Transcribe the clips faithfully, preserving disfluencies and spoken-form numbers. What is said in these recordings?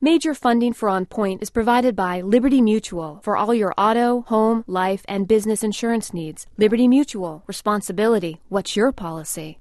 Major funding for On Point is provided by Liberty Mutual for all your auto, home, life, and business insurance needs. Liberty Mutual. Responsibility. What's your policy?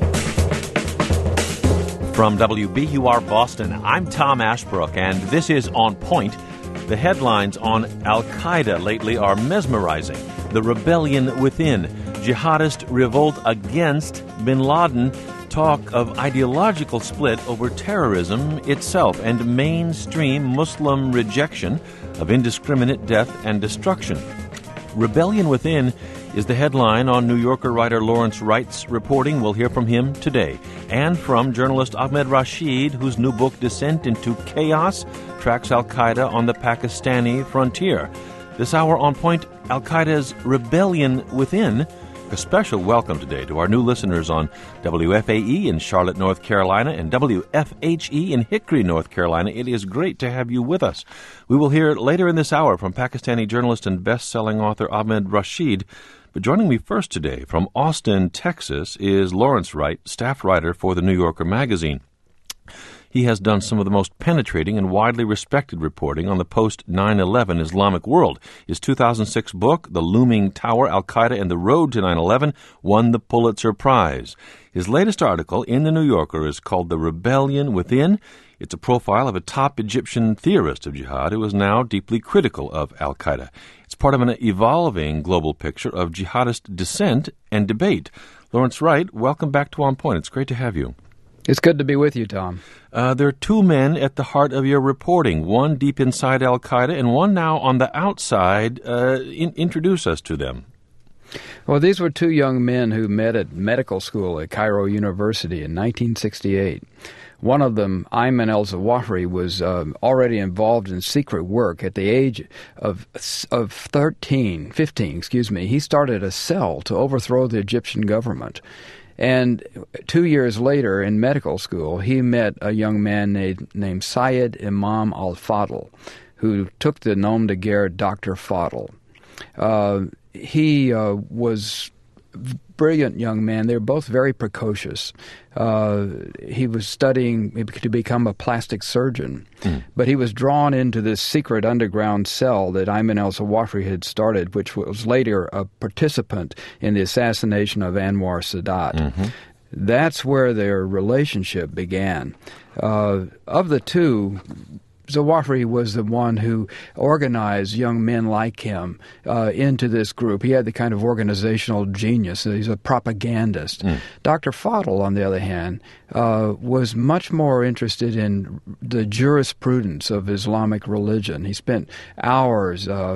From W B U R Boston, I'm Tom Ashbrook, and this is On Point. The headlines on Al-Qaeda lately are mesmerizing. The rebellion within, jihadist revolt against bin Laden, talk of ideological split over terrorism itself, and mainstream Muslim rejection of indiscriminate death and destruction. Rebellion Within is the headline on New Yorker writer Lawrence Wright's reporting. We'll hear from him today. And from journalist Ahmed Rashid, whose new book, Descent into Chaos, tracks Al-Qaeda on the Pakistani frontier. This hour on Point, Al-Qaeda's Rebellion Within. A special welcome today to our new listeners on W F A E in Charlotte, North Carolina, and W F H E in Hickory, North Carolina. It is great to have you with us. We will hear later in this hour from Pakistani journalist and best-selling author Ahmed Rashid. But joining me first today from Austin, Texas, is Lawrence Wright, staff writer for The New Yorker magazine. He has done some of the most penetrating and widely respected reporting on the post nine eleven Islamic world. His two thousand six book, The Looming Tower, Al-Qaeda and the Road to nine eleven, won the Pulitzer Prize. His latest article in The New Yorker is called The Rebellion Within. It's a profile of a top Egyptian theorist of jihad who is now deeply critical of Al-Qaeda. It's part of an evolving global picture of jihadist dissent and debate. Lawrence Wright, welcome back to On Point. It's great to have you. It's good to be with you, Tom. Uh, there are two men at the heart of your reporting, one deep inside Al-Qaeda and one now on the outside. Uh, in, introduce us to them. Well, these were two young men who met at medical school at Cairo University in nineteen sixty-eight. One of them, Ayman al-Zawahiri, was um, already involved in secret work at the age of of thirteen, fifteen, excuse me. He started a cell to overthrow the Egyptian government. And two years later, in medical school, he met a young man named, named Syed Imam al-Fadl, who took the nom de guerre Doctor Fadl. Uh, he uh, was a brilliant young man. They were both very precocious. Uh, he was studying to become a plastic surgeon, mm. but he was drawn into this secret underground cell that Ayman al-Zawahiri had started, which was later a participant in the assassination of Anwar Sadat. Mm-hmm. That's where their relationship began. Uh, of the two, Zawahiri was the one who organized young men like him uh, into this group. He had the kind of organizational genius. He's a propagandist. Mm. Doctor Fadl, on the other hand, uh, was much more interested in the jurisprudence of Islamic religion. He spent hours uh,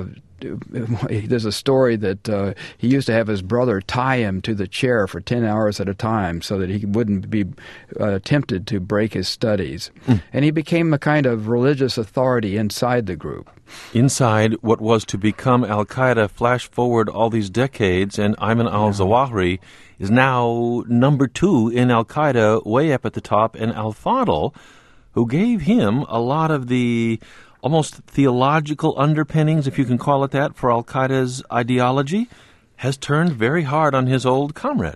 there's a story that uh, he used to have his brother tie him to the chair for ten hours at a time so that he wouldn't be uh, tempted to break his studies. Mm. And he became a kind of religious authority inside the group. Inside what was to become Al-Qaeda, flash forward all these decades, and Ayman al-Zawahiri is now number two in Al-Qaeda, way up at the top, and al-Fadl, who gave him a lot of the almost theological underpinnings, if you can call it that, for Al-Qaeda's ideology, has turned very hard on his old comrade.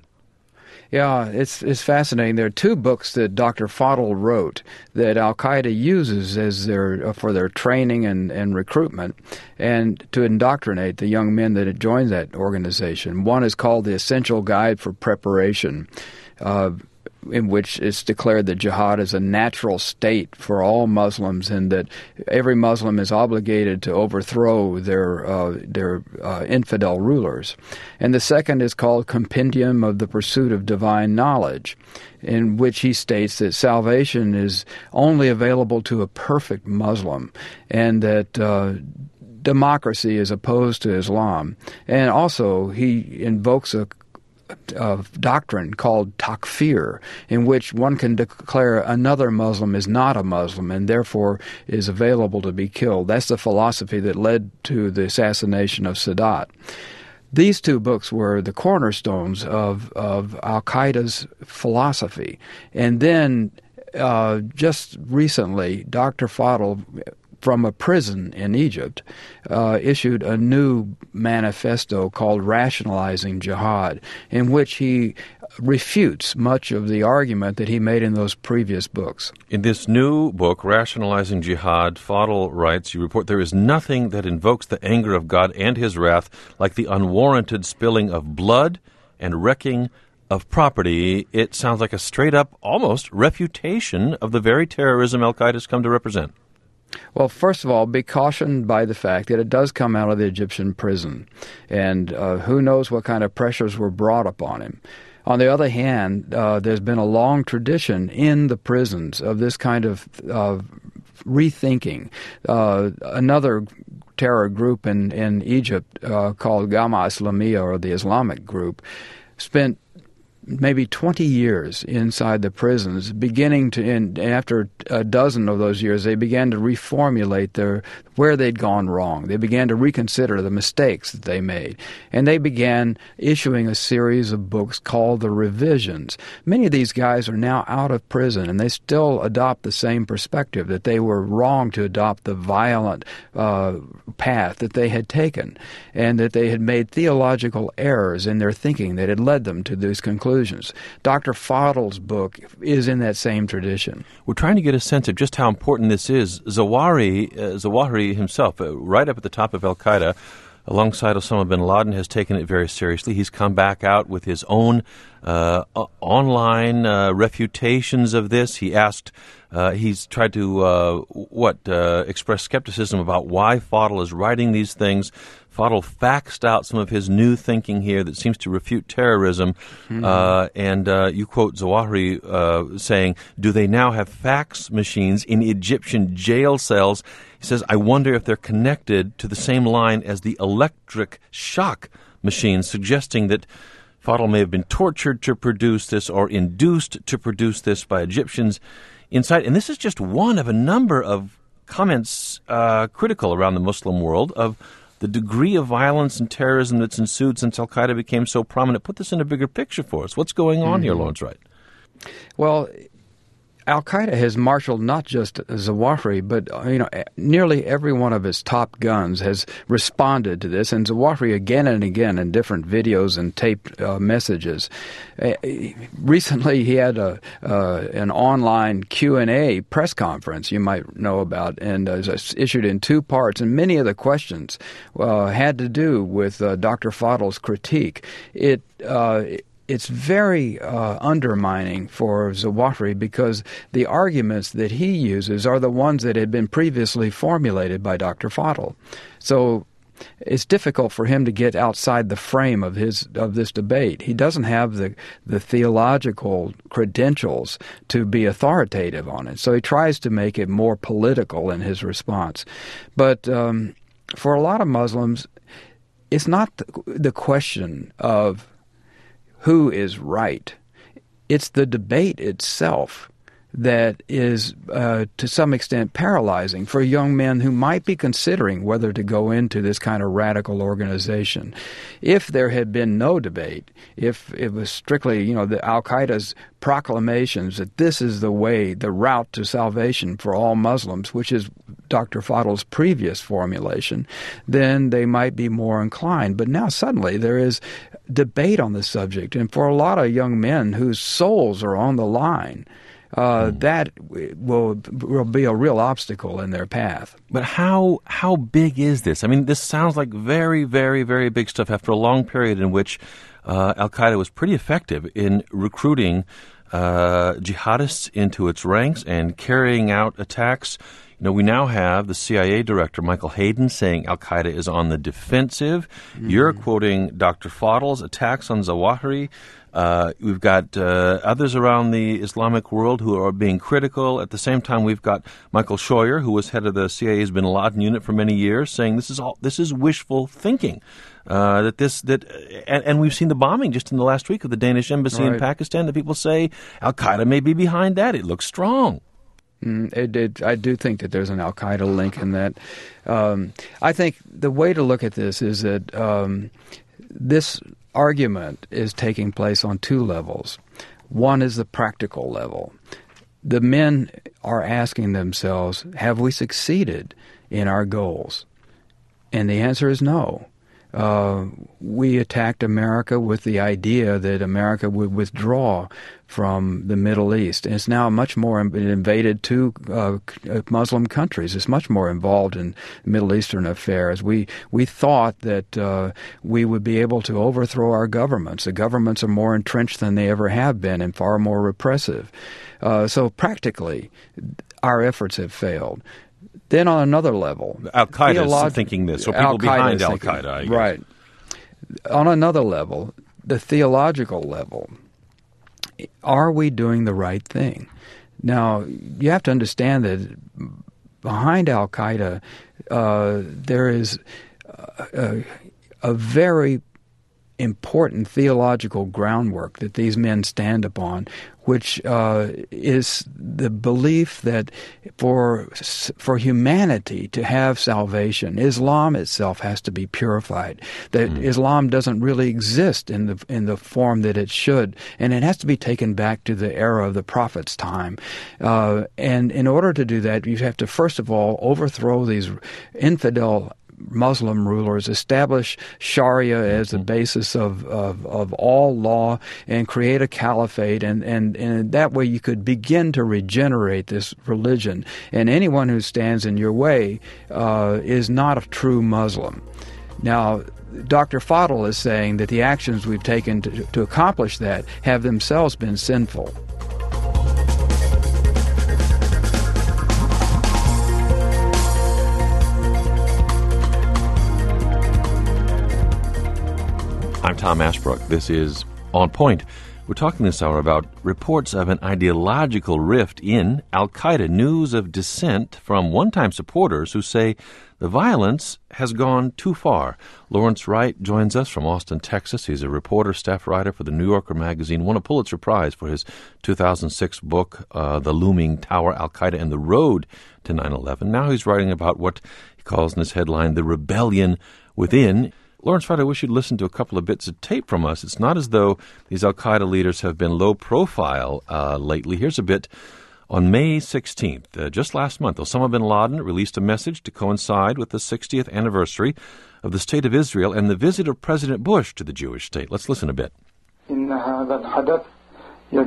Yeah, it's it's fascinating. There are two books that Doctor Fadl wrote that Al-Qaeda uses as their uh, for their training and, and recruitment and to indoctrinate the young men that had joined that organization. One is called The Essential Guide for Preparation, uh, in which it's declared that jihad is a natural state for all Muslims and that every Muslim is obligated to overthrow their uh, their uh, infidel rulers. And the second is called Compendium of the Pursuit of Divine Knowledge, in which he states that salvation is only available to a perfect Muslim and that uh, democracy is opposed to Islam. And also he invokes a of doctrine called takfir, in which one can declare another Muslim is not a Muslim and therefore is available to be killed. That's the philosophy that led to the assassination of Sadat. These two books were the cornerstones of, of Al-Qaeda's philosophy. And then uh, just recently, Doctor Fadl, from a prison in Egypt, uh, issued a new manifesto called Rationalizing Jihad, in which he refutes much of the argument that he made in those previous books. In this new book, Rationalizing Jihad, Fadl writes, you report, there is nothing that invokes the anger of God and his wrath like the unwarranted spilling of blood and wrecking of property. It sounds like a straight-up, almost, refutation of the very terrorism Al-Qaeda has come to represent. Well, first of all, be cautioned by the fact that it does come out of the Egyptian prison, and uh, who knows what kind of pressures were brought upon him. On the other hand, uh, there's been a long tradition in the prisons of this kind of uh, rethinking. Uh, another terror group in, in Egypt uh, called Gamma Islamiyah, or the Islamic group, spent maybe twenty years inside the prisons, beginning to, in, after a dozen of those years, they began to reformulate their, where they'd gone wrong. They began to reconsider the mistakes that they made. And they began issuing a series of books called the Revisions. Many of these guys are now out of prison, and they still adopt the same perspective, that they were wrong to adopt the violent uh, path that they had taken, and that they had made theological errors in their thinking that had led them to these conclusions. Doctor Fadl's book is in that same tradition. We're trying to get a sense of just how important this is. Zawahiri, uh, Zawahiri himself, uh, right up at the top of Al-Qaeda, alongside Osama bin Laden, has taken it very seriously. He's come back out with his own uh, uh, online uh, refutations of this. He asked, uh, he's tried to, uh, what, uh, express skepticism about why Fadl is writing these things. Fadl faxed out some of his new thinking here that seems to refute terrorism. Mm-hmm. Uh, and uh, you quote Zawahiri uh, saying, do they now have fax machines in Egyptian jail cells? He says, I wonder if they're connected to the same line as the electric shock machines, suggesting that Fadl may have been tortured to produce this or induced to produce this by Egyptians inside. And this is just one of a number of comments uh, critical around the Muslim world of the degree of violence and terrorism that's ensued since Al-Qaeda became so prominent. Put this in a bigger picture for us. What's going on mm-hmm. here, Lawrence Wright? Well, Al-Qaeda has marshaled not just Zawahiri, but you know, nearly every one of its top guns has responded to this, and Zawahiri again and again in different videos and taped uh, messages. Uh, recently, he had a uh, an online Q and A press conference you might know about, and uh, it was issued in two parts, and many of the questions uh, had to do with uh, Doctor Fadl's critique. It uh, It's very uh, undermining for Zawahiri because the arguments that he uses are the ones that had been previously formulated by Doctor Fadl. So it's difficult for him to get outside the frame of his of this debate. He doesn't have the, the theological credentials to be authoritative on it. So he tries to make it more political in his response. But um, for a lot of Muslims, it's not the, the question of who is right. It's the debate itself that is, uh, to some extent, paralyzing for young men who might be considering whether to go into this kind of radical organization. If there had been no debate, if it was strictly, you know, the Al-Qaeda's proclamations that this is the way, the route to salvation for all Muslims, which is Doctor Fadl's previous formulation, then they might be more inclined. But now suddenly there is debate on the subject, and for a lot of young men whose souls are on the line, uh, mm. that will will be a real obstacle in their path. But how how big is this? I mean, this sounds like very, very, very big stuff after a long period in which uh, Al-Qaeda was pretty effective in recruiting uh, jihadists into its ranks and carrying out attacks. You know, we now have the C I A director, Michael Hayden, saying Al-Qaeda is on the defensive. Mm-hmm. You're quoting Doctor Fadl's attacks on Zawahiri. Uh, we've got uh, others around the Islamic world who are being critical. At the same time, we've got Michael Scheuer, who was head of the C I A's Bin Laden unit for many years, saying this is all this is wishful thinking. Uh, that this that and, and we've seen the bombing just in the last week of the Danish embassy right. in Pakistan. That people say Al-Qaeda may be behind that. It looks strong. Mm, it, it, I do think that there's an Al-Qaeda link in that. Um, I think the way to look at this is that um, this argument is taking place on two levels. One is the practical level. The men are asking themselves, have we succeeded in our goals? And the answer is no. Uh, we attacked America with the idea that America would withdraw from the Middle East. And it's now much more invaded to uh, Muslim countries. It's much more involved in Middle Eastern affairs. We we thought that uh, we would be able to overthrow our governments. The governments are more entrenched than they ever have been and far more repressive. Uh, so practically, our efforts have failed. Then on another level, Al-Qaeda theolog- is thinking this, or people Al-Qaeda behind is Al-Qaeda, thinking, I guess. Right. On another level, the theological level, are we doing the right thing? Now, you have to understand that behind Al-Qaeda, uh, there is a, a very important theological groundwork that these men stand upon, which uh, is the belief that for for humanity to have salvation, Islam itself has to be purified. That mm. Islam doesn't really exist in the in the form that it should, and it has to be taken back to the era of the Prophet's time. Uh, and in order to do that, you have to first of all overthrow these infidel Muslim rulers, establish Sharia as the basis of, of, of all law, and create a caliphate, and, and, and that way you could begin to regenerate this religion. And anyone who stands in your way uh, is not a true Muslim. Now, Doctor Fadl is saying that the actions we've taken to, to accomplish that have themselves been sinful. I'm Tom Ashbrook. This is On Point. We're talking this hour about reports of an ideological rift in Al-Qaeda, news of dissent from one-time supporters who say the violence has gone too far. Lawrence Wright joins us from Austin, Texas. He's a reporter, staff writer for The New Yorker magazine, won a Pulitzer Prize for his two thousand six book, uh, The Looming Tower, Al-Qaeda and the Road to nine eleven. Now he's writing about what he calls in his headline, The Rebellion Within. Lawrence Wright, I wish you'd listen to a couple of bits of tape from us. It's not as though these Al-Qaeda leaders have been low profile uh, lately. Here's a bit. On May sixteenth, uh, just last month, Osama bin Laden released a message to coincide with the sixtieth anniversary of the State of Israel and the visit of President Bush to the Jewish state. Let's listen a bit. There's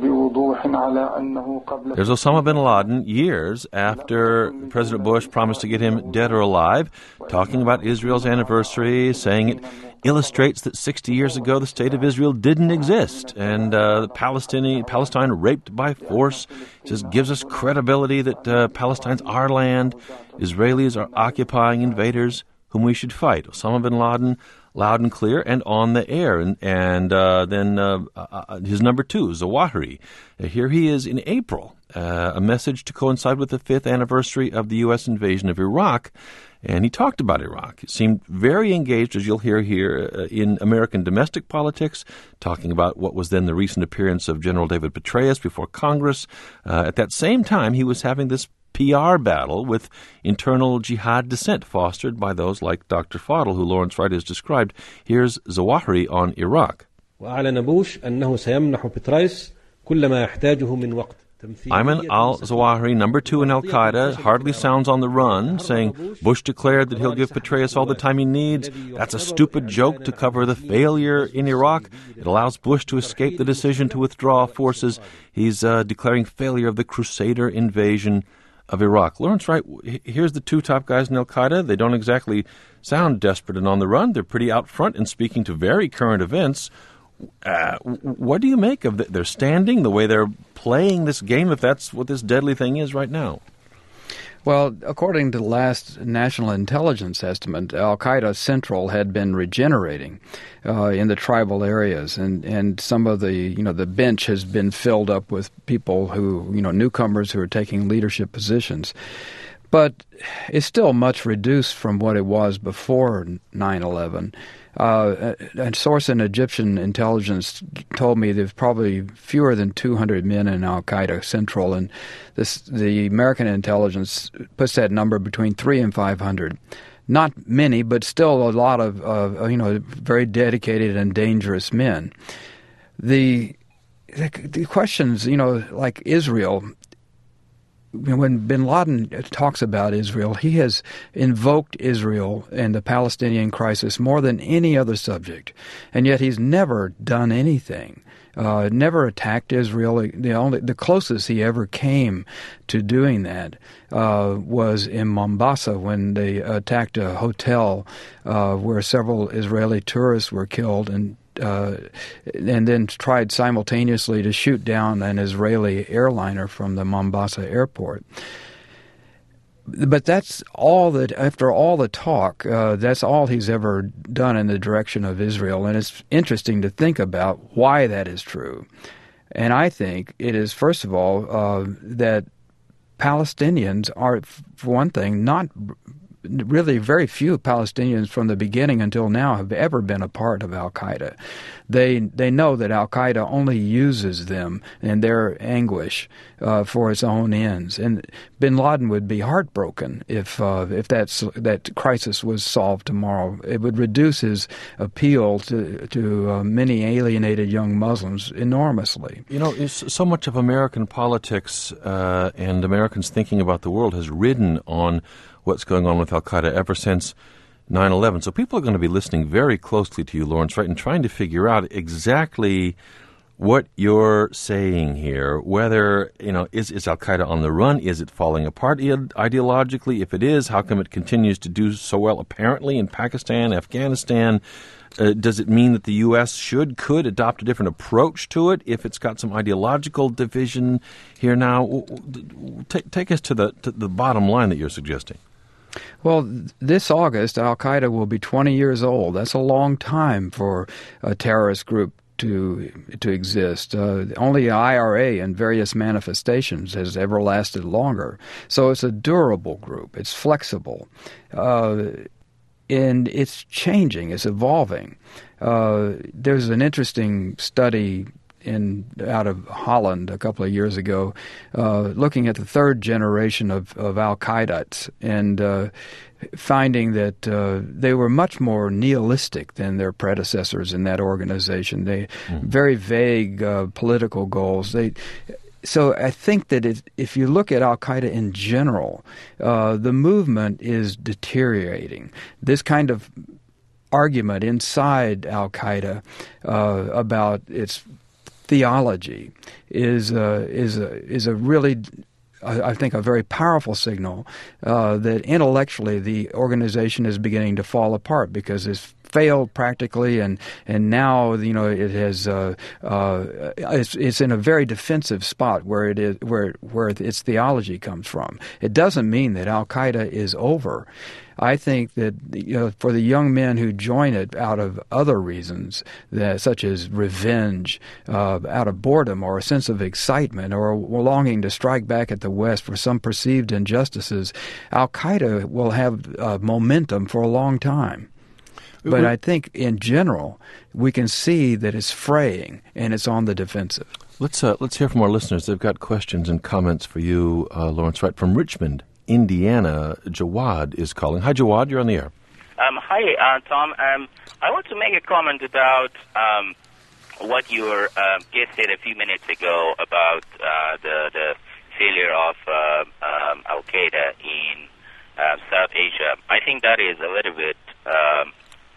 Osama bin Laden, years after President Bush promised to get him dead or alive, talking about Israel's anniversary, saying it illustrates that sixty years ago the State of Israel didn't exist, and uh, the Palestinian, Palestine raped by force. Just gives us credibility that uh, Palestine's our land. Israelis are occupying invaders whom we should fight. Osama bin Laden, loud and clear and on the air. And, and uh, then uh, uh, his number two, Zawahiri. Uh, here he is in April, uh, a message to coincide with the fifth anniversary of the U S invasion of Iraq. And he talked about Iraq. He seemed very engaged, as you'll hear here, uh, in American domestic politics, talking about what was then the recent appearance of General David Petraeus before Congress. Uh, at that same time, he was having this P R battle with internal jihad dissent fostered by those like Doctor Fadl, who Lawrence Wright has described. Here's Zawahiri on Iraq. وأعلن بوش أنه سيمنح بطريس كل ما يحتاجه من وقت. Ayman al-Zawahiri, number two in Al-Qaeda, hardly sounds on the run, saying Bush declared that he'll give Petraeus all the time he needs. That's a stupid joke to cover the failure in Iraq. It allows Bush to escape the decision to withdraw forces. He's uh, declaring failure of the Crusader invasion of Iraq. Lawrence Wright, here's the two top guys in Al-Qaeda. They don't exactly sound desperate and on the run. They're pretty out front and speaking to very current events. Uh, what do you make of the, their standing, the way they're playing this game, if that's what this deadly thing is right now? Well, according to the last national intelligence estimate, Al-Qaeda Central had been regenerating uh, in the tribal areas, and, and some of the, you know, the bench has been filled up with people who, you know, newcomers who are taking leadership positions. But it's still much reduced from what it was before nine eleven. Uh, a source in Egyptian intelligence told me there's probably fewer than two hundred men in Al-Qaeda Central, and this, the American intelligence puts that number between three and five hundred. Not many, but still a lot of, uh, you know, very dedicated and dangerous men. The, the the questions, you know, like Israel, when bin Laden talks about Israel, he has invoked Israel and the Palestinian crisis more than any other subject, and yet he's never done anything. Uh, never attacked Israel. The only, the closest he ever came to doing that uh, was in Mombasa when they attacked a hotel uh, where several Israeli tourists were killed, and uh, and then tried simultaneously to shoot down an Israeli airliner from the Mombasa airport. But that's all that, after all the talk, uh, that's all he's ever done in the direction of Israel. And it's interesting to think about why that is true. And I think it is, first of all, uh, that Palestinians are, for one thing, not really very few Palestinians from the beginning until now have ever been a part of al-Qaeda. They they know that al-Qaeda only uses them and their anguish uh, for its own ends. And bin Laden would be heartbroken if uh, if that's, that crisis was solved tomorrow. It would reduce his appeal to, to uh, many alienated young Muslims enormously. You know, so much of American politics uh, and Americans thinking about the world has ridden on what's going on with al-Qaeda ever since nine eleven. So people are going to be listening very closely to you, Lawrence Wright, and trying to figure out exactly what you're saying here, whether, you know, is, is al-Qaeda on the run? Is it falling apart ideologically? If it is, how come it continues to do so well apparently in Pakistan, Afghanistan? Uh, does it mean that the U S should, could adopt a different approach to it if it's got some ideological division here now? Take, take us to the, to the bottom line that you're suggesting. Well, this August, al-Qaeda will be twenty years old. That's a long time for a terrorist group to to exist. Uh, only I R A in various manifestations has ever lasted longer. So it's a durable group. It's flexible. Uh, and it's changing. It's evolving. Uh, there's an interesting study in out of Holland a couple of years ago, uh, looking at the third generation of, of al-Qaedites and uh, finding that uh, they were much more nihilistic than their predecessors in that organization. They mm. very vague uh, political goals. They So I think that it, if you look at al-Qaeda in general, uh, the movement is deteriorating. This kind of argument inside al-Qaeda uh, about its theology is uh, is a is a really, I think, a very powerful signal uh, that intellectually the organization is beginning to fall apart because it's failed practically, and and now you know it has uh, uh, it's, it's in a very defensive spot where it is where where its theology comes from. It doesn't mean that al-Qaeda is over. I think that you know, for the young men who join it out of other reasons, that, such as revenge, uh, out of boredom or a sense of excitement or a longing to strike back at the West for some perceived injustices, al-Qaeda will have uh, momentum for a long time. But I think in general, we can see that it's fraying and it's on the defensive. Let's uh, let's hear from our listeners. They've got questions and comments for you, uh, Lawrence Wright, from Richmond, Indiana. Jawad is calling. Hi, Jawad. You're on the air. Um, hi, uh, Tom. Um, I want to make a comment about um, what your uh, guest said a few minutes ago about uh, the, the failure of uh, um, al-Qaeda in uh, South Asia. I think that is a little bit um,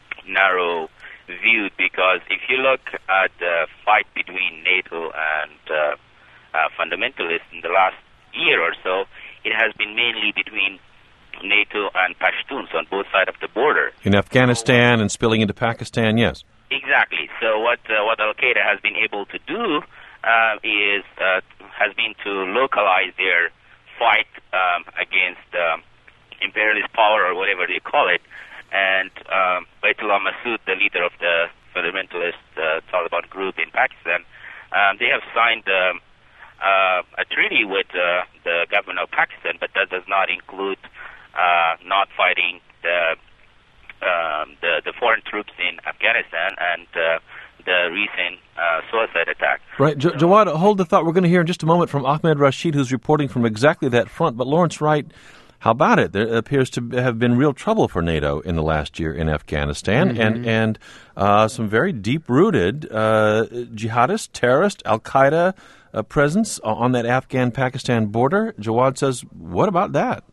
narrow viewed, because if you look at the fight between NATO and uh, uh, fundamentalists in the last year or so, it has been mainly between NATO and Pashtuns on both sides of the border. In Afghanistan and spilling into Pakistan, yes. Exactly. So what uh, what al-Qaeda has been able to do uh, is uh, has been to localize their fight um, against um, imperialist power, or whatever they call it. And um, Baitullah Masood, the leader of the fundamentalist uh, Taliban group in Pakistan, um, they have signed um, uh, a treaty with uh, the government of Pakistan, but that does not include uh, not fighting the, um, the the foreign troops in Afghanistan and uh, the recent uh, suicide attack. Right. J- Jawad, hold the thought. We're going to hear in just a moment from Ahmed Rashid, who's reporting from exactly that front. But Lawrence Wright, how about it? There appears to have been real trouble for NATO in the last year in Afghanistan, mm-hmm. and and uh, some very deep-rooted uh, jihadist, terrorist, al-Qaeda uh, presence on that Afghan-Pakistan border. Jawad says, what about that?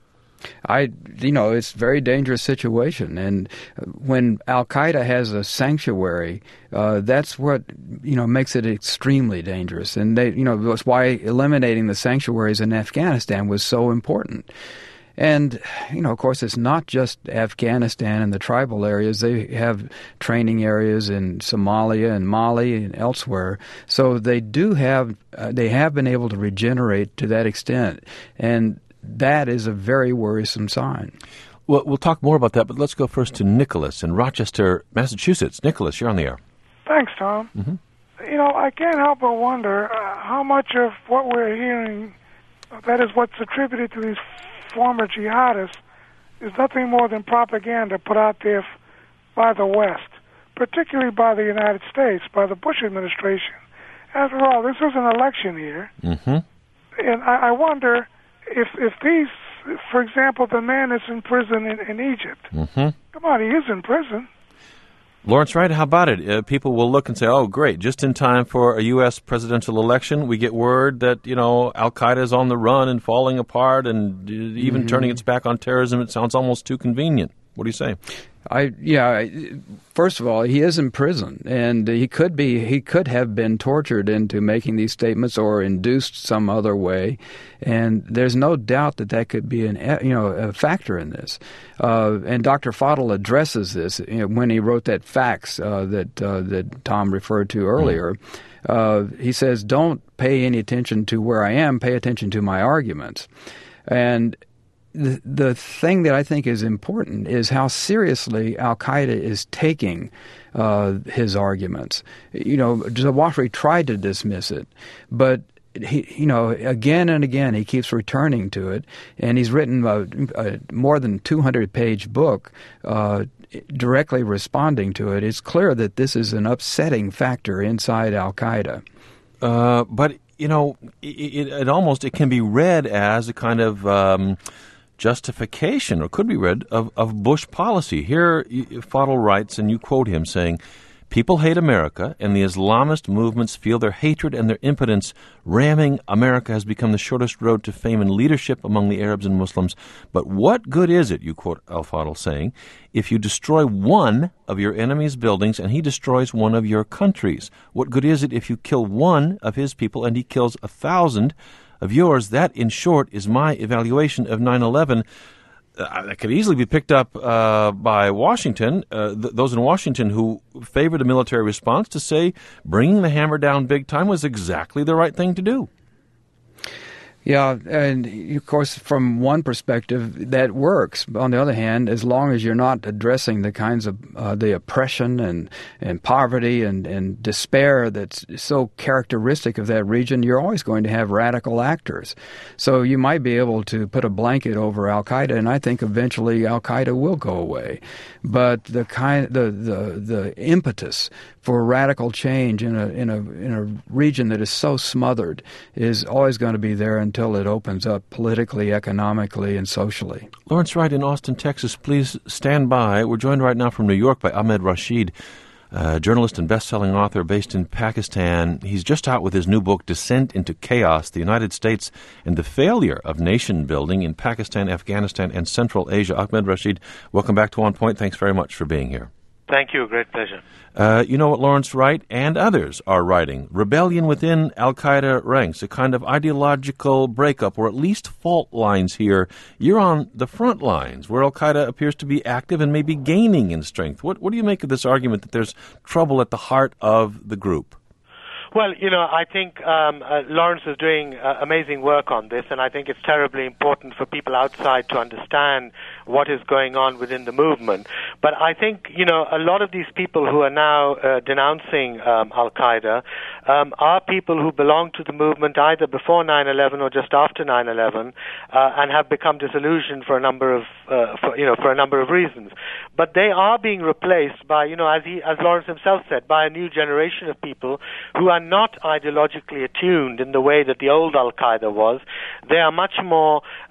I, you know, it's a very dangerous situation, and when Al-Qaeda has a sanctuary, uh, that's what, you know, makes it extremely dangerous. And they, you know, that's why eliminating the sanctuaries in Afghanistan was so important. And, you know, of course, it's not just Afghanistan and the tribal areas. They have training areas in Somalia and Mali and elsewhere. So they do have, uh, they have been able to regenerate to that extent. And that is a very worrisome sign. Well, we'll talk more about that, but let's go first to Nicholas in Rochester, Massachusetts. Nicholas, you're on the air. Thanks, Tom. Mm-hmm. You know, I can't help but wonder uh, how much of what we're hearing, uh, that is what's attributed to these former jihadists, is nothing more than propaganda put out there f- by the West, particularly by the United States, by the Bush administration. After all, this is an election year, mm-hmm. and I, I wonder if if these, for example, the man is in prison in, in Egypt. Mm-hmm. Come on, he is in prison. Lawrence Wright, how about it? Uh, people will look and say, oh, great, just in time for a U S presidential election, we get word that, you know, Al-Qaeda is on the run and falling apart and uh, even mm-hmm. turning its back on terrorism. It sounds almost too convenient. What do you say? I yeah. First of all, he is in prison, and he could be he could have been tortured into making these statements or induced some other way, and there's no doubt that that could be an you know a factor in this. Uh, and Doctor Fadl addresses this you know, when he wrote that fax uh, that uh, that Tom referred to earlier. Uh, he says, "Don't pay any attention to where I am. Pay attention to my arguments," and The, the thing that I think is important is how seriously Al-Qaeda is taking uh, his arguments. You know, Zawahiri tried to dismiss it, but he, you know, again and again he keeps returning to it, and he's written a, a more than two hundred page book uh, directly responding to it. It's clear that this is an upsetting factor inside Al-Qaeda. Uh, but you know, it, it almost it can be read as a kind of Um justification, or could be read, of, of Bush policy. Here, Fadl writes, and you quote him, saying, people hate America, and the Islamist movements feel their hatred and their impotence. Ramming America has become the shortest road to fame and leadership among the Arabs and Muslims. But what good is it, you quote al-Fadl saying, if you destroy one of your enemy's buildings and he destroys one of your countries? What good is it if you kill one of his people and he kills a thousand of yours? That, in short, is my evaluation of nine eleven. Uh, that could easily be picked up uh, by Washington, uh, th- those in Washington who favored a military response, to say bringing the hammer down big time was exactly the right thing to do. Yeah, and of course, from one perspective, that works. On the other hand, as long as you're not addressing the kinds of uh, the oppression and, and poverty and, and despair that's so characteristic of that region, you're always going to have radical actors. So you might be able to put a blanket over Al-Qaeda, and I think eventually Al-Qaeda will go away. But the kind, the the, the impetus for radical change in a in a in a region that is so smothered is always going to be there until it opens up politically, economically, and socially. Lawrence Wright in Austin, Texas, please stand by. We're joined right now from New York by Ahmed Rashid, a journalist and best-selling author based in Pakistan. He's just out with his new book, Descent into Chaos, The United States and the Failure of Nation-Building in Pakistan, Afghanistan, and Central Asia. Ahmed Rashid, welcome back to On Point. Thanks very much for being here. Thank you. Great pleasure. Uh, you know what Lawrence Wright and others are writing? Rebellion within Al-Qaeda ranks, a kind of ideological breakup, or at least fault lines here. You're on the front lines, where Al-Qaeda appears to be active and maybe gaining in strength. What, what do you make of this argument that there's trouble at the heart of the group? Well, you know, I think um, uh, Lawrence is doing uh, amazing work on this, and I think it's terribly important for people outside to understand what is going on within the movement. But I think, you know, a lot of these people who are now uh, denouncing um, Al-Qaeda um, are people who belong to the movement either before nine eleven or just after nine eleven, uh, and have become disillusioned for a number of, uh, for, you know, for a number of reasons. But they are being replaced by, you know, as he, as Lawrence himself said, by a new generation of people who are not ideologically attuned in the way that the old Al-Qaeda was. They are much more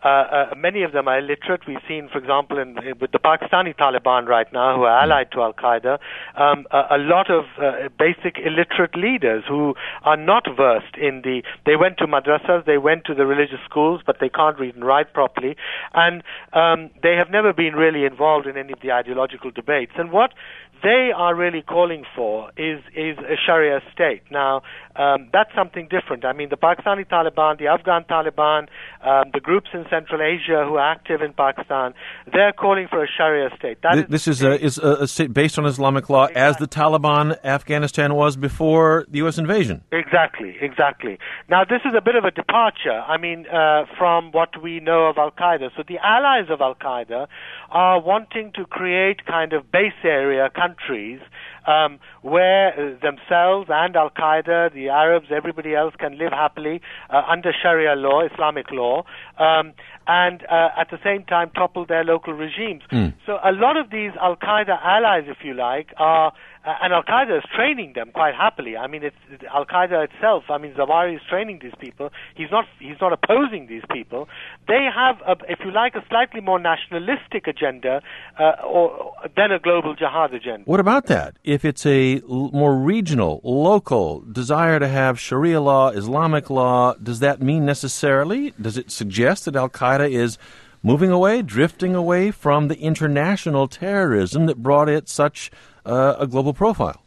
Uh, uh, many of them are illiterate. We've seen, for example, in, with the Pakistani Taliban right now, who are allied to Al-Qaeda, um, a, a lot of uh, basic illiterate leaders who are not versed in the... They went to madrasas, they went to the religious schools, but they can't read and write properly, and um, they have never been really involved in any of the ideological debates. And what they are really calling for is is a Sharia state. Now, um, that's something different. I mean, the Pakistani Taliban, the Afghan Taliban, um, the groups in Central Asia who are active in Pakistan, they're calling for a Sharia state. That Th- this is a, is a, a state based on Islamic law, exactly, as the Taliban Afghanistan was before the U S invasion. Exactly, exactly. Now, this is a bit of a departure, I mean, uh, from what we know of Al-Qaeda. So the allies of Al-Qaeda are wanting to create kind of base area countries um, where uh, themselves and Al-Qaeda, the Arabs, everybody else can live happily uh, under Sharia law, Islamic law, um, and uh, at the same time topple their local regimes. Mm. So a lot of these Al-Qaeda allies, if you like, are Uh, and Al-Qaeda is training them quite happily. I mean, it's, it's Al-Qaeda itself. I mean, Zawahiri is training these people. He's not he's not opposing these people. They have, a, if you like, a slightly more nationalistic agenda uh, or, than a global jihad agenda. What about that? If it's a l- more regional, local desire to have Sharia law, Islamic law, does that mean necessarily, does it suggest that Al-Qaeda is moving away, drifting away from the international terrorism that brought it such uh, a global profile?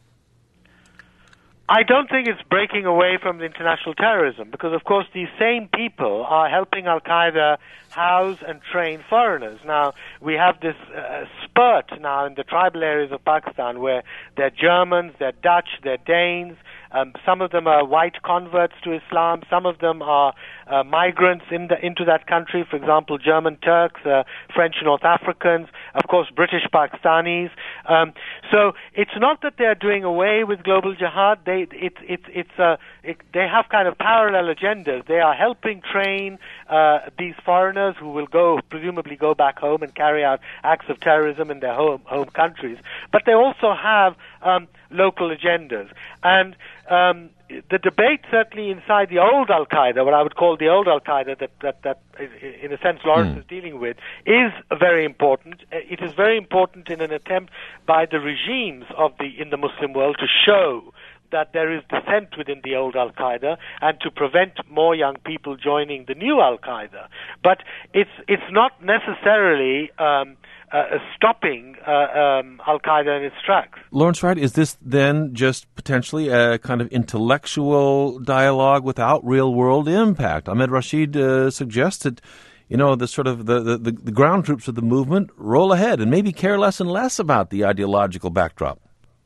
I don't think it's breaking away from the international terrorism because, of course, these same people are helping Al-Qaeda house and train foreigners. Now, we have this uh, spurt now in the tribal areas of Pakistan where they're Germans, they're Dutch, they're Danes. Um, some of them are white converts to Islam. Some of them are uh, migrants in the, into that country. For example, German Turks, uh, French North Africans, of course, British Pakistanis. Um, so it's not that they're doing away with global jihad. They it's it's it's uh, it, they have kind of parallel agendas. They are helping train uh, these foreigners who will go presumably go back home and carry out acts of terrorism in their home home countries. But they also have um, local agendas. And um, the debate certainly inside the old Al-Qaeda, what I would call the old Al-Qaeda that, that, that in a sense Lawrence mm. is dealing with, is very important. It is very important in an attempt by the regimes of the in the Muslim world to show that there is dissent within the old Al-Qaeda and to prevent more young people joining the new Al-Qaeda. But it's it's not necessarily um, uh, stopping uh, um, Al-Qaeda in its tracks. Lawrence Wright, is this then just potentially a kind of intellectual dialogue without real-world impact? Ahmed Rashid uh, suggests that, you know, the sort of the, the, the ground troops of the movement roll ahead and maybe care less and less about the ideological backdrop.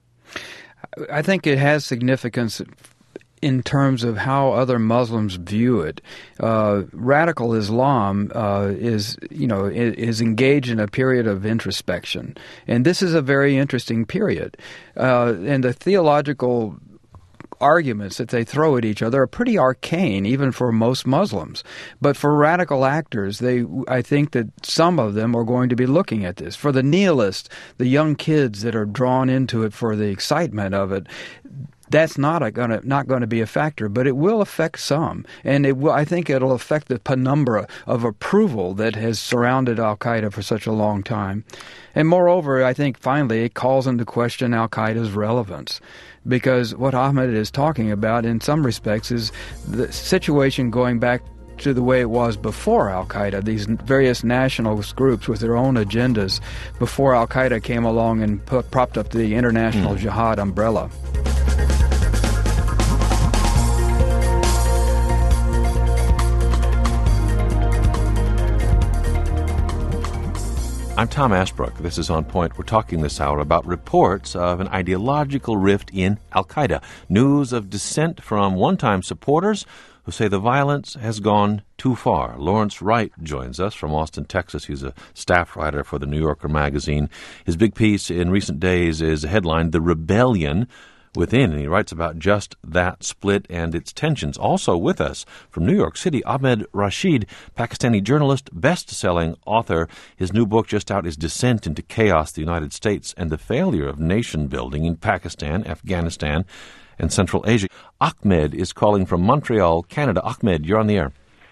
I think it has significance in terms of how other Muslims view it. Uh, radical Islam uh, is, you know, is engaged in a period of introspection, and this is a very interesting period. Uh, and the theological arguments that they throw at each other are pretty arcane, even for most Muslims. But for radical actors, they, I think that some of them are going to be looking at this. For the nihilists, the young kids that are drawn into it for the excitement of it, that's not a gonna not going to be a factor, but it will affect some, and it will, I think it'll affect the penumbra of approval that has surrounded Al-Qaeda for such a long time. And moreover, I think finally it calls into question Al-Qaeda's relevance, because what Ahmed is talking about in some respects is the situation going back to the way it was before Al-Qaeda, these various nationalist groups with their own agendas before Al-Qaeda came along and put, propped up the international mm. jihad umbrella. I'm Tom Ashbrook. This is On Point. We're talking this hour about reports of an ideological rift in Al-Qaeda. News of dissent from one-time supporters who say the violence has gone too far. Lawrence Wright joins us from Austin, Texas. He's a staff writer for the New Yorker magazine. His big piece in recent days is headlined The Rebellion Within, and he writes about just that split and its tensions. Also with us from New York City, Ahmed Rashid, Pakistani journalist, best-selling author. His new book just out is Descent into Chaos, the United States and the Failure of Nation-Building in Pakistan, Afghanistan, and Central Asia. Ahmed is calling from Montreal, Canada. Ahmed, you're on the air.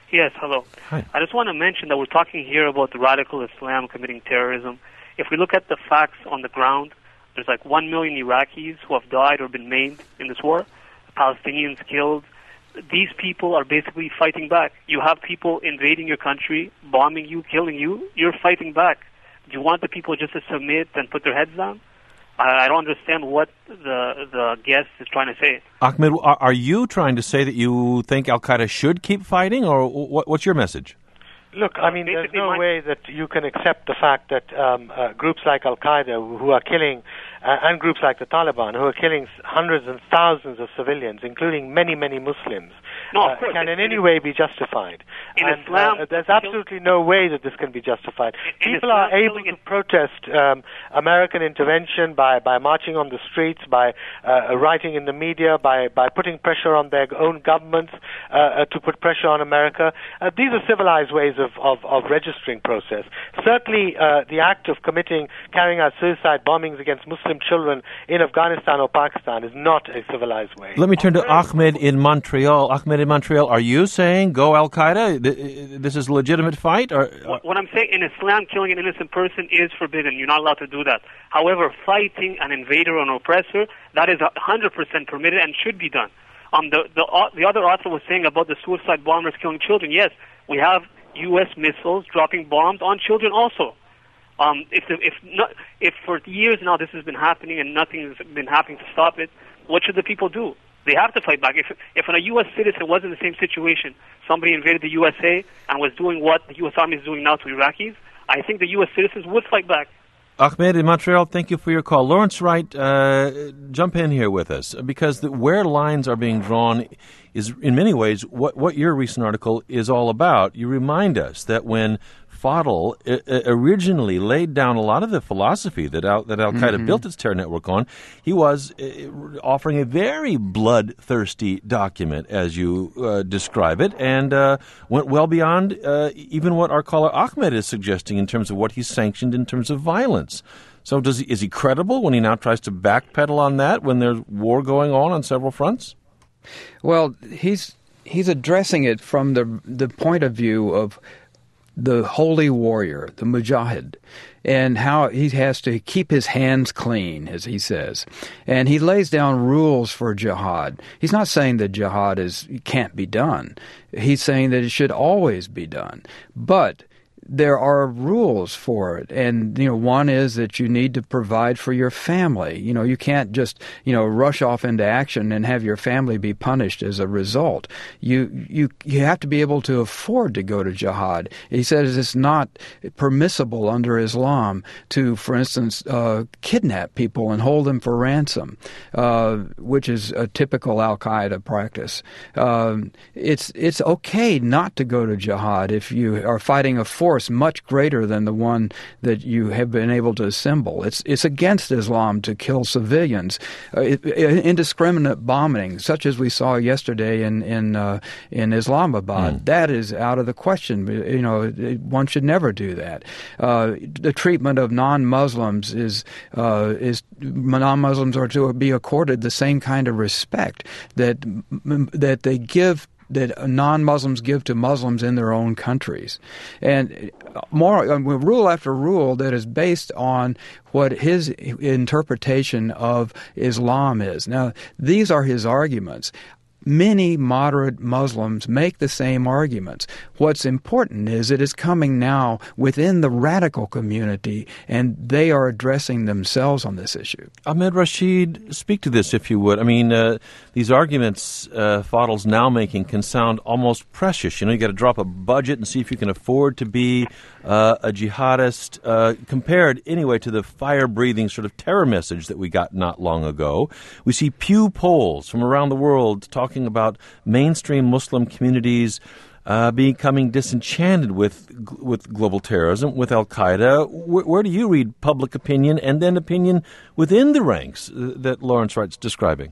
Yes, hello. Hi. I just want to mention that we're talking here about the radical Islam committing terrorism. If we look at the facts on the ground, there's like one million Iraqis who have died or been maimed in this war, Palestinians killed. These people are basically fighting back. You have people invading your country, bombing you, killing you. You're fighting back. Do you want the people just to submit and put their heads down? I, I don't understand what the the guest is trying to say. Ahmed, are, are you trying to say that you think Al-Qaeda should keep fighting, or what, what's your message? Look, I mean, there's no way that you can accept the fact that um, uh, groups like Al-Qaeda, who are killing, uh, and groups like the Taliban, who are killing hundreds and thousands of civilians, including many, many Muslims, no, uh, of course, can in it, any way be justified. In and Islam, uh, there's absolutely no way that this can be justified. In People Islam, are able to protest um, American intervention by, by marching on the streets, by uh, writing in the media, by, by putting pressure on their own governments uh, uh, to put pressure on America. Uh, these are civilized ways of, of, of registering process. Certainly, uh, the act of committing, carrying out suicide bombings against Muslim children in Afghanistan or Pakistan is not a civilized way. Let me turn to Ahmed in Montreal. Ahmed in Montreal, are you saying go Al-Qaeda? This is a legitimate fight? Or, what, what I'm saying, in Islam, killing an innocent person is forbidden. You're not allowed to do that. However, fighting an invader or an oppressor, that is one hundred percent permitted and should be done. Um, the, the, the other author was saying about the suicide bombers killing children. Yes, we have U S missiles dropping bombs on children also. Um, if, the, if, not, if for years now this has been happening and nothing has been happening to stop it, what should the people do? They have to fight back. If, if a U S citizen was in the same situation, somebody invaded the U S A and was doing what the U S Army is doing now to Iraqis, I think the U S citizens would fight back. Ahmed in Montreal, thank you for your call. Lawrence Wright, uh, jump in here with us, because the, where lines are being drawn is, in many ways, what, what your recent article is all about. You remind us that when Fadl uh, originally laid down a lot of the philosophy that Al, that Al-Qaeda mm-hmm. built its terror network on, he was uh, offering a very bloodthirsty document, as you uh, describe it, and uh, went well beyond uh, even what our caller Ahmed is suggesting in terms of what he's sanctioned in terms of violence. So does he, is he credible when he now tries to backpedal on that when there's war going on on several fronts? Well, he's he's addressing it from the the point of view of the holy warrior, the mujahid, and how he has to keep his hands clean, as he says. And he lays down rules for jihad. He's not saying that jihad is can't be done. He's saying that it should always be done. But there are rules for it, and you know, one is that you need to provide for your family. You know, you can't just you know rush off into action and have your family be punished as a result. You you you have to be able to afford to go to jihad. He says it's not permissible under Islam to, for instance, uh, kidnap people and hold them for ransom, uh, which is a typical Al-Qaeda practice. Uh, it's it's okay not to go to jihad if you are fighting a force much greater than the one that you have been able to assemble. It's it's against Islam to kill civilians. Uh, it, indiscriminate bombing, such as we saw yesterday in in uh, in Islamabad, mm. that is out of the question. You know, one should never do that. Uh, the treatment of non-Muslims is uh, is non-Muslims are to be accorded the same kind of respect that that they give. that non-Muslims give to Muslims in their own countries. And more rule after rule that is based on what his interpretation of Islam is. Now, these are his arguments. Many moderate Muslims make the same arguments. What's important is it is coming now within the radical community, and they are addressing themselves on this issue. Ahmed Rashid, speak to this if you would. I mean, uh, these arguments uh, Fadl's now making can sound almost precious. You know, you got to drop a budget and see if you can afford to be uh, a jihadist, uh, compared anyway to the fire-breathing sort of terror message that we got not long ago. We see Pew polls from around the world talking about mainstream Muslim communities uh, becoming disenchanted with with global terrorism, with Al-Qaeda. Where, where do you read public opinion and then opinion within the ranks that Lawrence Wright's describing?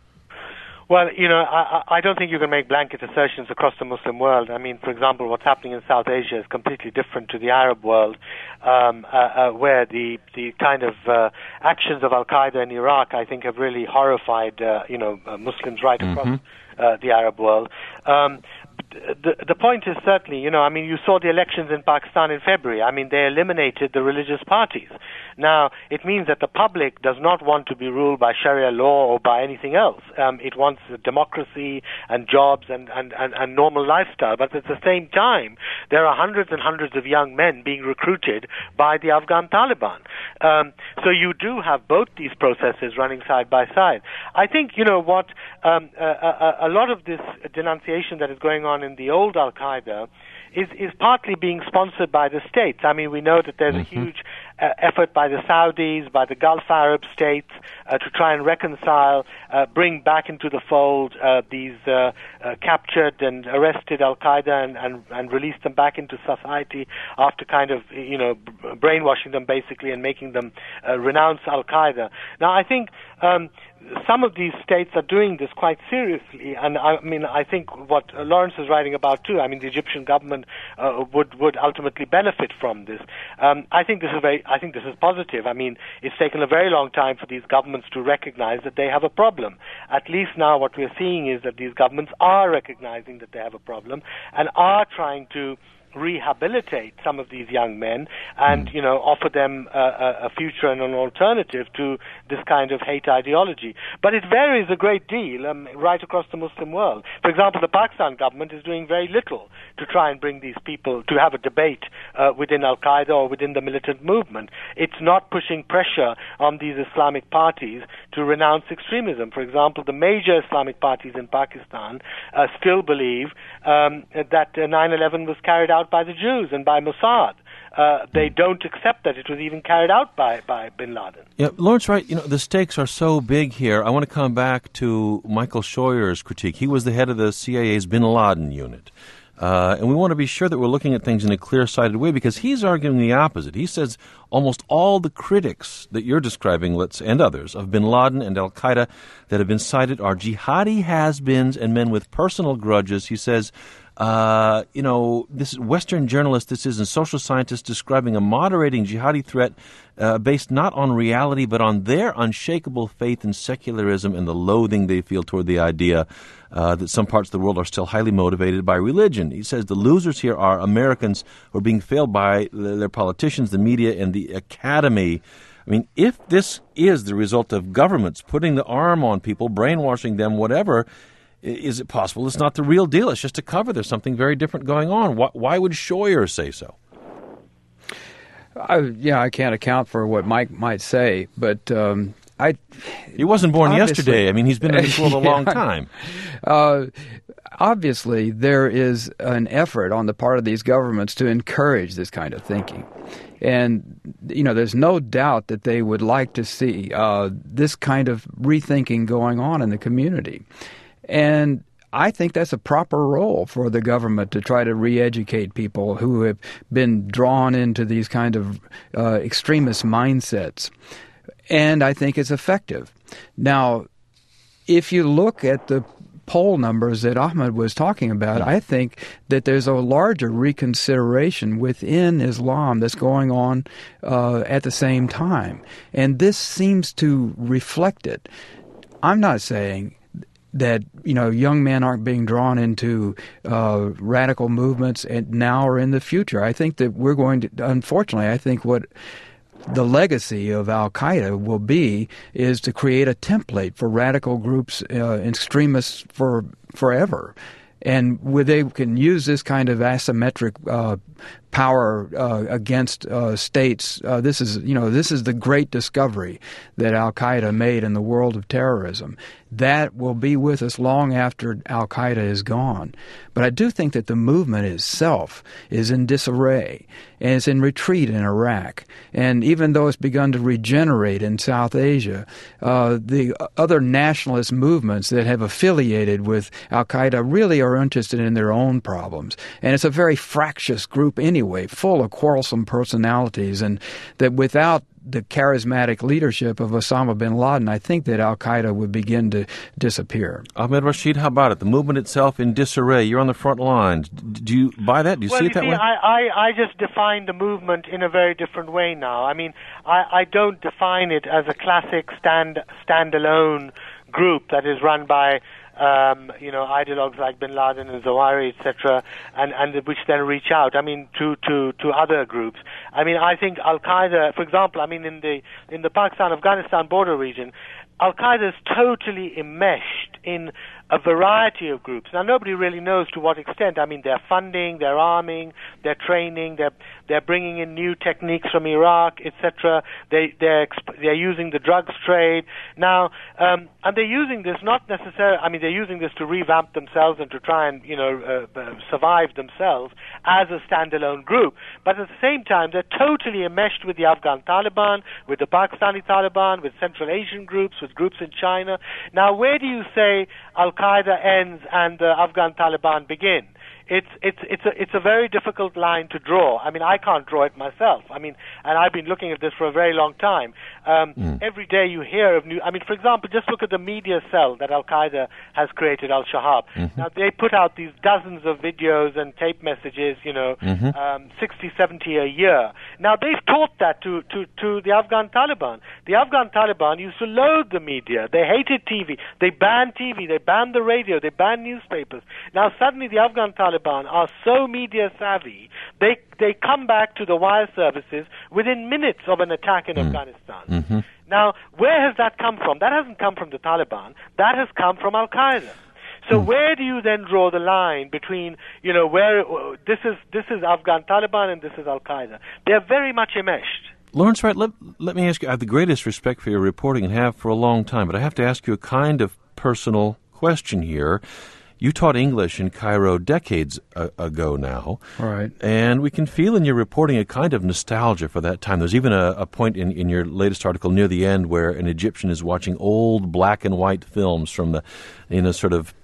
Well, you know, I, I don't think you can make blanket assertions across the Muslim world. I mean, for example, what's happening in South Asia is completely different to the Arab world, um, uh, uh, where the the kind of uh, actions of Al-Qaeda in Iraq, I think, have really horrified, uh, you know, uh, Muslims right across mm-hmm. uh, the Arab world. Um, the, the point is certainly, you know, I mean, you saw the elections in Pakistan in February. I mean, they eliminated the religious parties. Now, it means that the public does not want to be ruled by Sharia law or by anything else. Um, it wants democracy and jobs and, and, and, and normal lifestyle. But at the same time, there are hundreds and hundreds of young men being recruited by the Afghan Taliban. Um, so you do have both these processes running side by side. I think, you know, what um, a, a, a lot of this denunciation that is going on in the old Al-Qaeda is, is partly being sponsored by the states. I mean, we know that there's mm-hmm. a huge uh, effort by the Saudis, by the Gulf Arab states, uh, to try and reconcile, uh, bring back into the fold uh, these uh, uh, captured and arrested Al-Qaeda and, and, and release them back into society after kind of, you know, brainwashing them basically and making them uh, renounce Al-Qaeda. Now, I think um, some of these states are doing this quite seriously, and I mean, I think what Lawrence is writing about too, I mean, the Egyptian government uh, would would ultimately benefit from this. Um, I think this is very, I think this is positive. I mean, it's taken a very long time for these governments to recognize that they have a problem. At least now what we're seeing is that these governments are recognizing that they have a problem and are trying to rehabilitate some of these young men and, you know, offer them a, a future and an alternative to this kind of hate ideology. But it varies a great deal um, right across the Muslim world. For example, the Pakistan government is doing very little to try and bring these people to have a debate uh, within Al-Qaeda or within the militant movement. It's not pushing pressure on these Islamic parties to renounce extremism. For example, the major Islamic parties in Pakistan uh, still believe um, that uh, nine eleven was carried out by the Jews and by Mossad. Uh, they don't accept that it was even carried out by, by bin Laden. Yeah, Lawrence Wright, you know, the stakes are so big here. I want to come back to Michael Scheuer's critique. He was the head of the C I A's bin Laden unit. Uh, and we want to be sure that we're looking at things in a clear-sighted way because he's arguing the opposite. He says almost all the critics that you're describing, let's and others, of bin Laden and al-Qaeda that have been cited are jihadi has-beens and men with personal grudges. He says, uh, you know, this is Western journalists, this is, and social scientists describing a moderating jihadi threat uh, based not on reality but on their unshakable faith in secularism and the loathing they feel toward the idea uh, that some parts of the world are still highly motivated by religion. He says the losers here are Americans who are being failed by their politicians, the media, and the academy. I mean, if this is the result of governments putting the arm on people, brainwashing them, whatever, is it possible it's not the real deal? It's just a cover. There's something very different going on. Why, why would Scheuer say so? I, yeah, I can't account for what Mike might say, but um, I. He wasn't born yesterday. I mean, he's been in this world a long yeah, time. Uh, obviously, there is an effort on the part of these governments to encourage this kind of thinking. And, you know, there's no doubt that they would like to see uh, this kind of rethinking going on in the community. And I think that's a proper role for the government to try to re-educate people who have been drawn into these kind of uh, extremist mindsets. And I think it's effective. Now, if you look at the poll numbers that Ahmed was talking about, I think that there's a larger reconsideration within Islam that's going on uh, at the same time. And this seems to reflect it. I'm not saying that, you know, young men aren't being drawn into uh, radical movements and now or in the future. I think that we're going to, unfortunately, I think what the legacy of al-Qaeda will be is to create a template for radical groups, uh, extremists for forever. And where they can use this kind of asymmetric uh, power uh, against uh, states. Uh, this is, you know, this is the great discovery that al-Qaeda made in the world of terrorism. That will be with us long after al-Qaeda is gone. But I do think that the movement itself is in disarray, and it's in retreat in Iraq. And even though it's begun to regenerate in South Asia, uh, the other nationalist movements that have affiliated with al-Qaeda really are interested in their own problems. And it's a very fractious group anyway, full of quarrelsome personalities, and that without the charismatic leadership of Osama bin Laden, I think that al-Qaeda would begin to disappear. Ahmed Rashid, how about it? The movement itself in disarray. You're on the front lines. Do you buy that? Do you well, see it that see, way? I, I, I just define the movement in a very different way now. I mean, I, I don't define it as a classic stand standalone group that is run by um, you know, ideologues like Bin Laden and Zawahiri, et cetera, and, and which then reach out, I mean, to, to, to other groups. I mean, I think Al-Qaeda, for example, I mean, in the in the Pakistan-Afghanistan border region, Al-Qaeda is totally enmeshed in a variety of groups. Now, nobody really knows to what extent. I mean, they're funding, they're arming, they're training, they're they're bringing in new techniques from Iraq, et cetera. They they're exp- they're using the drugs trade now, um, and they're using this not necessarily. I mean, they're using this to revamp themselves and to try and you know uh, uh, survive themselves as a standalone group. But at the same time, they're totally enmeshed with the Afghan Taliban, with the Pakistani Taliban, with Central Asian groups, with groups in China. Now, where do you say Al-Qaeda ends and the Afghan Taliban begin? It's it's it's a it's a very difficult line to draw. I mean, I can't draw it myself. I mean, and I've been looking at this for a very long time. Um, mm. Every day you hear of new. I mean, for example, just look at the media cell that Al Qaeda has created, Al Shahab. Mm-hmm. Now they put out these dozens of videos and tape messages, you know, mm-hmm. um, sixty, seventy a year. Now they've taught that to to to the Afghan Taliban. The Afghan Taliban used to loathe the media. They hated T V. They banned T V. They banned the radio. They banned newspapers. Now suddenly the Afghan Taliban are so media savvy, they they come back to the wire services within minutes of an attack in mm. Afghanistan. Mm-hmm. Now, where has that come from? That hasn't come from the Taliban. That has come from Al-Qaeda. So mm. where do you then draw the line between, you know, where uh, this is this is Afghan Taliban and this is Al-Qaeda? They are very much enmeshed. Lawrence Wright, let, let me ask you, I have the greatest respect for your reporting and have for a long time, but I have to ask you a kind of personal question here. You taught English in Cairo decades a- ago now. Right. And we can feel in your reporting a kind of nostalgia for that time. There's even a, a point in, in your latest article near the end where an Egyptian is watching old black and white films from the, in a sort of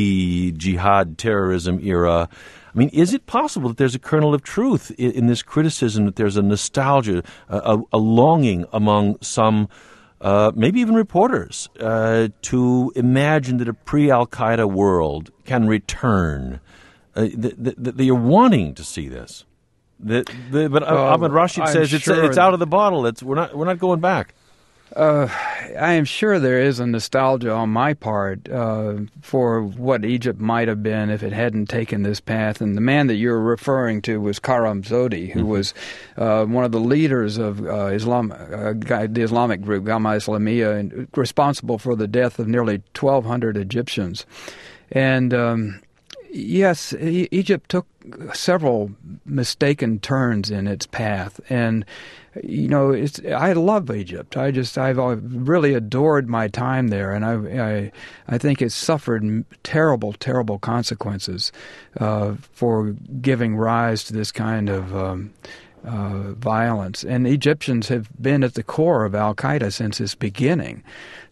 pre-jihad terrorism era. I mean, is it possible that there's a kernel of truth in, in this criticism, that there's a nostalgia, a, a, a longing among some Uh, maybe even reporters, uh, to imagine that a pre-Al-Qaeda world can return, uh, that, that, that you're wanting to see this. That, the, but uh, Ahmed Rashid I'm says it's sure it's out of the bottle. It's we're not we're not going back. Uh, I am sure there is a nostalgia on my part uh, for what Egypt might have been if it hadn't taken this path. And the man that you're referring to was Karam Zodi, who mm-hmm. was uh, one of the leaders of uh, Islam, uh, the Islamic group, Gama Islamiyah, and responsible for the death of nearly twelve hundred Egyptians. And um, yes, e- Egypt took several mistaken turns in its path, and you know, it's, I love Egypt. I just, I've really adored my time there, and I, I, I think it's suffered terrible, terrible consequences uh, for giving rise to this kind of um, uh, violence. And Egyptians have been at the core of Al-Qaeda since its beginning.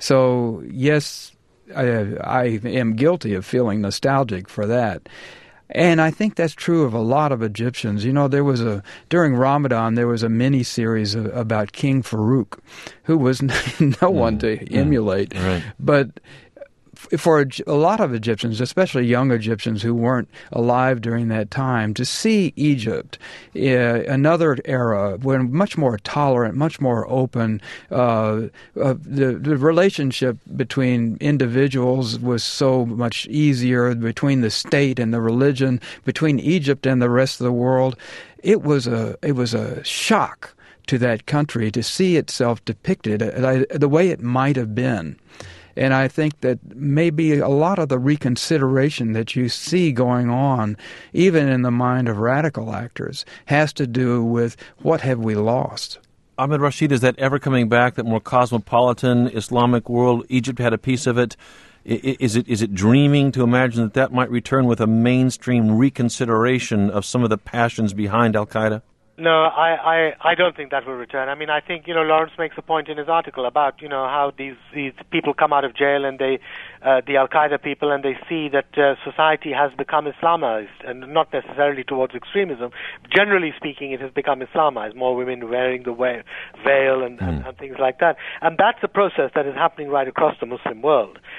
So, yes, I, I am guilty of feeling nostalgic for that. And I think that's true of a lot of Egyptians. You know, there was a, during Ramadan, there was a mini-series of, about King Farouk, who was no one to emulate. Mm, right. But for a, a lot of Egyptians, especially young Egyptians who weren't alive during that time, to see Egypt, uh, another era when much more tolerant, much more open, uh, uh, the, the relationship between individuals was so much easier, between the state and the religion, between Egypt and the rest of the world. It was a it was a shock to that country to see itself depicted uh, the way it might have been. And I think that maybe a lot of the reconsideration that you see going on, even in the mind of radical actors, has to do with what have we lost. Ahmed Rashid, is that ever coming back, that more cosmopolitan Islamic world? Egypt had a piece of it. Is it is it dreaming to imagine that that might return with a mainstream reconsideration of some of the passions behind Al-Qaeda? No, I, I, I don't think that will return. I mean, I think, you know, Lawrence makes a point in his article about, you know, how these, these people come out of jail and they, uh, the Al-Qaeda people, and they see that uh, society has become Islamized, and not necessarily towards extremism. Generally speaking, it has become Islamized, more women wearing the veil and, mm. and, and things like that. And that's a process that is happening right across the Muslim world.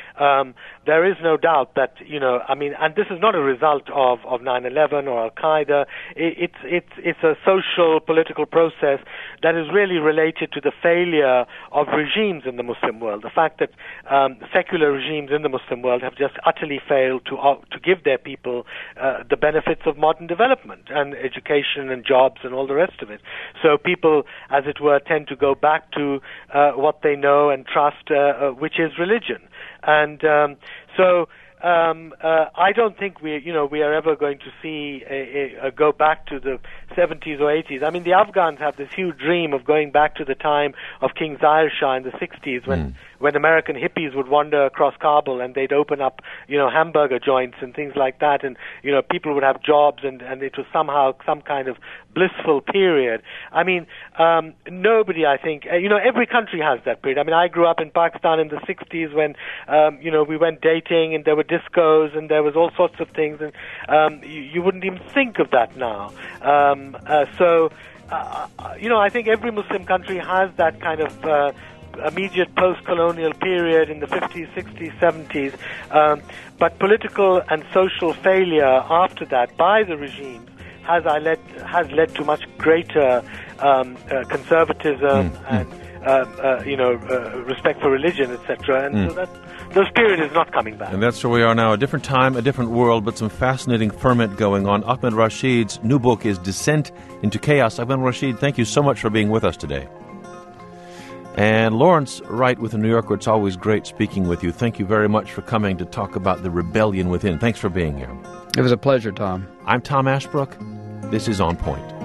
um, there is no doubt that, you know, I mean, and this is not a result of, of nine eleven or Al-Qaeda. It, it's, it's, it's a social, political process that is really related to the failure of regimes in the Muslim world. The fact that um, secular regimes in the Muslim world have just utterly failed to, uh, to give their people uh, the benefits of modern development and education and jobs and all the rest of it. So people, as it were, tend to go back to uh, what they know and trust, uh, uh, which is religion. And um, so um, uh, I don't think we, you know, we are ever going to see a, a, a go back to the seventies or eighties. I mean, the Afghans have this huge dream of going back to the time of King Zahir Shah in the sixties, when mm. when American hippies would wander across Kabul and they'd open up, you know, hamburger joints and things like that, and you know, people would have jobs, and and it was somehow some kind of blissful period. I mean, um, nobody, I think, uh, you know, every country has that period. I mean, I grew up in Pakistan in the sixties when, um, you know, we went dating and there were discos and there was all sorts of things, and um, you, you wouldn't even think of that now. Um, uh, so, uh, you know, I think every Muslim country has that kind of uh, immediate post-colonial period in the fifties, sixties, seventies, um, but political and social failure after that by the regimes has I led has led to much greater um, uh, conservatism mm, and mm. Uh, uh, you know uh, respect for religion, et cetera. And mm. so that those period is not coming back. And that's where we are now. A different time, a different world, but some fascinating ferment going on. Ahmed Rashid's new book is Descent into Chaos. Ahmed Rashid, thank you so much for being with us today. And Lawrence Wright with The New Yorker, it's always great speaking with you. Thank you very much for coming to talk about the rebellion within. Thanks for being here. It was a pleasure, Tom. I'm Tom Ashbrook. This is On Point.